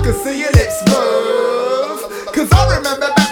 can see your lips move. Cause I remember back